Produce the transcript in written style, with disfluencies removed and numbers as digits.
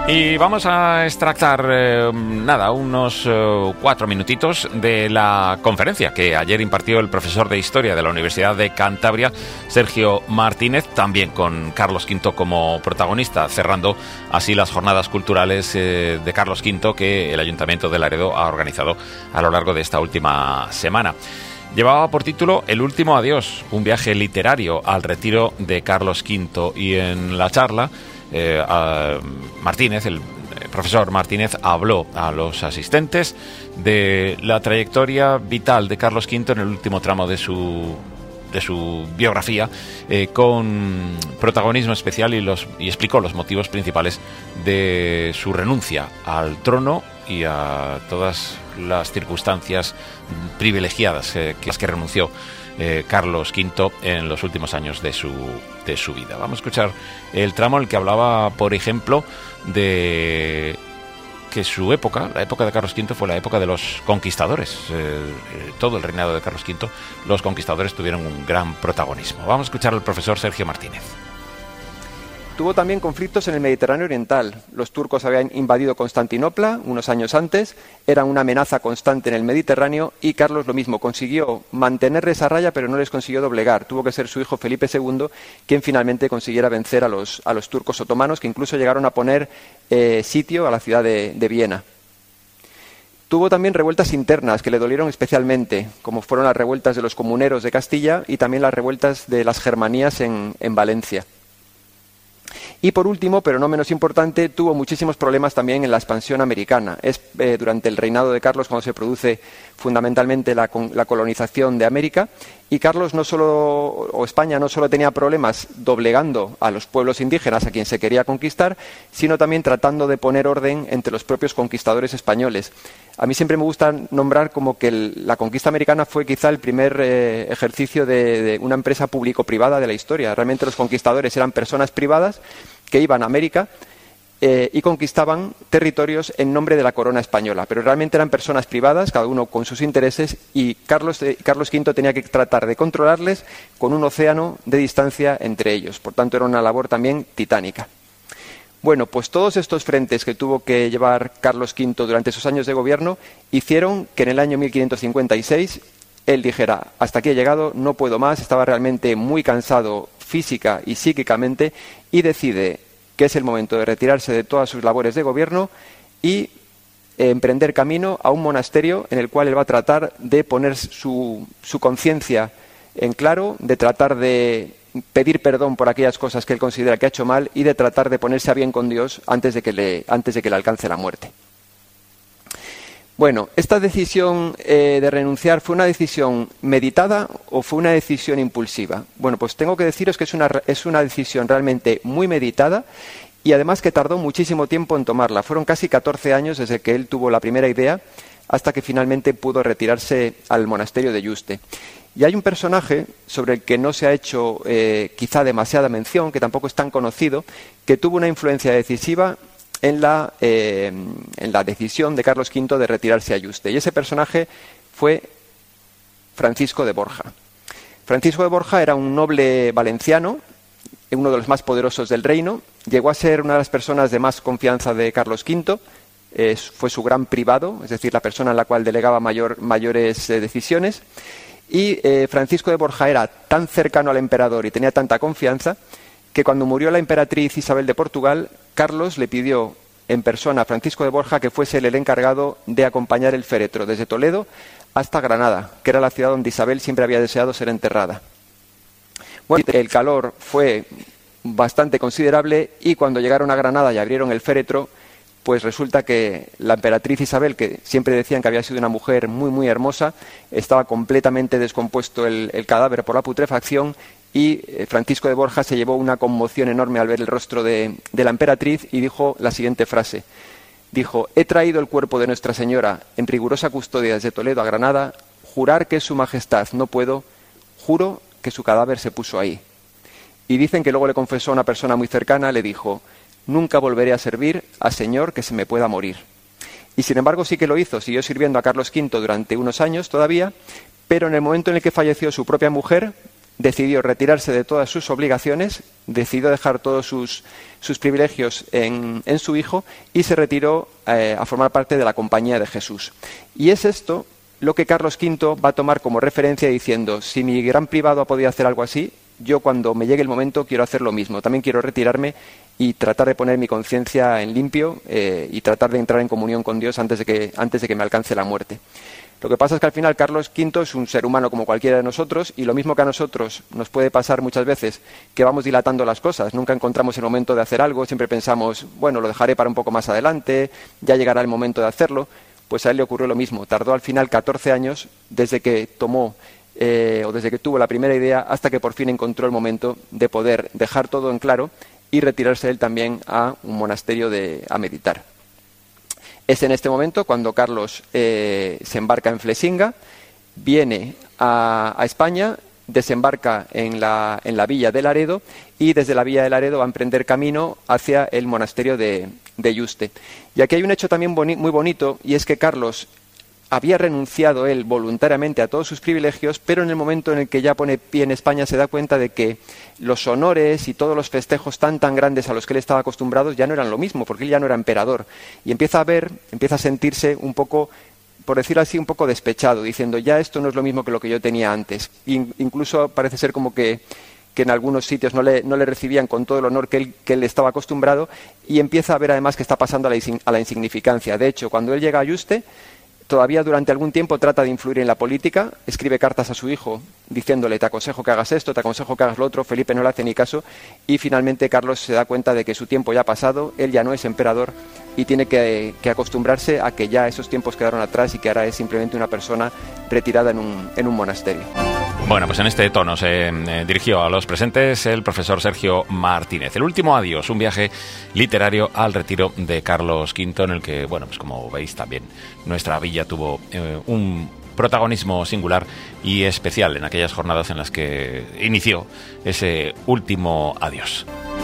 Y vamos a extractar, unos 4 minutitos de la conferencia que ayer impartió el profesor de Historia de la Universidad de Cantabria, Sergio Martínez, también con Carlos V como protagonista, cerrando así las jornadas culturales de Carlos V que el Ayuntamiento de Laredo ha organizado a lo largo de esta última semana. Llevaba por título El último adiós, un viaje literario al retiro de Carlos V, y en la charla Martínez, el profesor Martínez, habló a los asistentes de la trayectoria vital de Carlos V en el último tramo de su biografía, con protagonismo especial, y explicó los motivos principales de su renuncia al trono y a todas las circunstancias privilegiadas que renunció Carlos V en los últimos años de su vida. Vamos a escuchar el tramo en el que hablaba, por ejemplo, de que su época, la época de Carlos V, fue la época de los conquistadores. Todo el reinado de Carlos V, los conquistadores tuvieron un gran protagonismo. Vamos a escuchar al profesor Sergio Martínez. Tuvo también conflictos en el Mediterráneo oriental. Los turcos habían invadido Constantinopla unos años antes, eran una amenaza constante en el Mediterráneo, y Carlos lo mismo, consiguió mantenerles a raya pero no les consiguió doblegar. Tuvo que ser su hijo Felipe II quien finalmente consiguiera vencer a los turcos otomanos, que incluso llegaron a poner sitio a la ciudad de Viena. Tuvo también revueltas internas que le dolieron especialmente, como fueron las revueltas de los comuneros de Castilla y también las revueltas de las germanías en Valencia. Y por último, pero no menos importante, tuvo muchísimos problemas también en la expansión americana. Es durante el reinado de Carlos cuando se produce fundamentalmente la colonización de América, y Carlos España no solo tenía problemas doblegando a los pueblos indígenas a quien se quería conquistar, sino también tratando de poner orden entre los propios conquistadores españoles. A mí siempre me gusta nombrar como que la conquista americana fue quizá el primer ejercicio de una empresa público-privada de la historia. Realmente los conquistadores eran personas privadas que iban a América y conquistaban territorios en nombre de la corona española, pero realmente eran personas privadas, cada uno con sus intereses, y Carlos V tenía que tratar de controlarles con un océano de distancia entre ellos. Por tanto, era una labor también titánica. Bueno, pues todos estos frentes que tuvo que llevar Carlos V durante sus años de gobierno hicieron que en el año 1556 él dijera: hasta aquí he llegado, no puedo más. Estaba realmente muy cansado física y psíquicamente, y decide que es el momento de retirarse de todas sus labores de gobierno y emprender camino a un monasterio en el cual él va a tratar de poner su conciencia en claro, de tratar de pedir perdón por aquellas cosas que él considera que ha hecho mal y de tratar de ponerse a bien con Dios antes de que le alcance la muerte. Bueno, ¿esta decisión de renunciar fue una decisión meditada o fue una decisión impulsiva? Bueno, pues tengo que deciros que es una decisión realmente muy meditada, y además que tardó muchísimo tiempo en tomarla. Fueron casi 14 años desde que él tuvo la primera idea hasta que finalmente pudo retirarse al monasterio de Yuste. Y hay un personaje sobre el que no se ha hecho quizá demasiada mención, que tampoco es tan conocido, que tuvo una influencia decisiva en la decisión de Carlos V de retirarse a Yuste. Y ese personaje fue Francisco de Borja. Francisco de Borja era un noble valenciano, uno de los más poderosos del reino. Llegó a ser una de las personas de más confianza de Carlos V. Fue su gran privado, es decir, la persona en la cual delegaba mayores decisiones. Y Francisco de Borja era tan cercano al emperador y tenía tanta confianza que cuando murió la emperatriz Isabel de Portugal, Carlos le pidió en persona a Francisco de Borja que fuese él el encargado de acompañar el féretro desde Toledo hasta Granada, que era la ciudad donde Isabel siempre había deseado ser enterrada. Bueno, el calor fue bastante considerable, y cuando llegaron a Granada y abrieron el féretro, pues resulta que la emperatriz Isabel, que siempre decían que había sido una mujer muy muy hermosa, estaba completamente descompuesto el cadáver por la putrefacción, y Francisco de Borja se llevó una conmoción enorme al ver el rostro de la emperatriz y dijo la siguiente frase. Dijo: he traído el cuerpo de Nuestra Señora en rigurosa custodia desde Toledo a Granada, jurar que es su majestad no puedo, juro que su cadáver se puso ahí. Y dicen que luego le confesó a una persona muy cercana, le dijo: nunca volveré a servir a señor que se me pueda morir. Y sin embargo sí que lo hizo, siguió sirviendo a Carlos V durante unos años todavía, pero en el momento en el que falleció su propia mujer, decidió retirarse de todas sus obligaciones, decidió dejar todos sus privilegios en su hijo y se retiró a formar parte de la Compañía de Jesús. Y es esto lo que Carlos V va a tomar como referencia diciendo, si mi gran privado ha podido hacer algo así, yo cuando me llegue el momento quiero hacer lo mismo. También quiero retirarme y tratar de poner mi conciencia en limpio y tratar de entrar en comunión con Dios antes de que me alcance la muerte. Lo que pasa es que al final Carlos V es un ser humano como cualquiera de nosotros y lo mismo que a nosotros nos puede pasar muchas veces que vamos dilatando las cosas, nunca encontramos el momento de hacer algo, siempre pensamos, bueno, lo dejaré para un poco más adelante, ya llegará el momento de hacerlo, pues a él le ocurrió lo mismo, tardó al final 14 años desde que tomó o desde que tuvo la primera idea hasta que por fin encontró el momento de poder dejar todo en claro y retirarse él también a un monasterio a meditar. Es en este momento cuando Carlos se embarca en Flesinga, viene a España, desembarca en la villa de Laredo y desde la villa de Laredo va a emprender camino hacia el monasterio de Yuste. Y aquí hay un hecho también muy bonito y es que Carlos había renunciado él voluntariamente a todos sus privilegios, pero en el momento en el que ya pone pie en España se da cuenta de que los honores y todos los festejos tan grandes a los que él estaba acostumbrado ya no eran lo mismo, porque él ya no era emperador. Y empieza a sentirse un poco, por decirlo así, un poco despechado, diciendo ya esto no es lo mismo que lo que yo tenía antes. Incluso parece ser como que en algunos sitios no le recibían con todo el honor que él estaba acostumbrado y empieza a ver además que está pasando a la insignificancia. De hecho, cuando él llega a Yuste, todavía durante algún tiempo trata de influir en la política, escribe cartas a su hijo diciéndole te aconsejo que hagas esto, te aconsejo que hagas lo otro, Felipe no le hace ni caso y finalmente Carlos se da cuenta de que su tiempo ya ha pasado, él ya no es emperador y tiene que acostumbrarse a que ya esos tiempos quedaron atrás y que ahora es simplemente una persona retirada en un monasterio. Bueno, pues en este tono se dirigió a los presentes el profesor Sergio Martínez. El último adiós, un viaje literario al retiro de Carlos V, en el que, bueno, pues como veis también nuestra villa tuvo un protagonismo singular y especial en aquellas jornadas en las que inició ese último adiós.